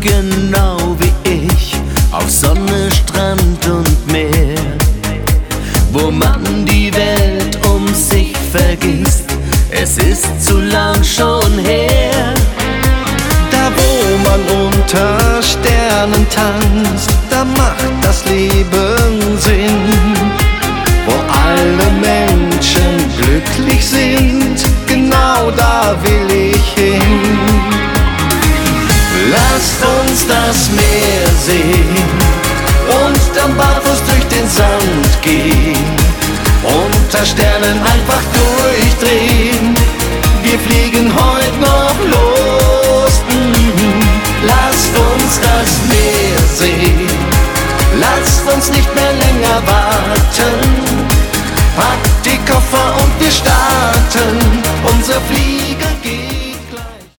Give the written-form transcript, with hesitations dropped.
genau wie ich auf Sonne, Strand und Meer, wo man die Welt um sich vergisst. Es ist zu lang schon her. Da wo man unter Sternen tanzt, da macht das Leben Sinn. Wo alle Menschen glücklich sind, genau da will ich hin. Lasst uns das Meer sehen und dann barfuß durch den Sand gehen, unter Sternen einfach durchdrehen. Wir fliegen heute noch los. Lasst uns das Meer sehen, lasst uns nicht mehr länger warten. Packt die Koffer und wir starten unser Fliegen.